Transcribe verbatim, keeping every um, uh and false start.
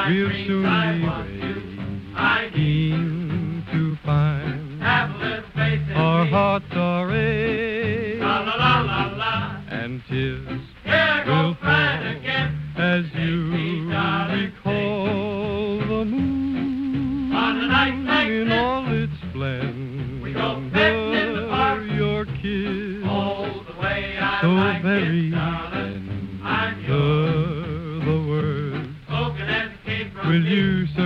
we'll soon be waiting to find our hearts are a and tears will fall as you recall the moon in all its splendor, your kiss so very tender, the words will you surrender?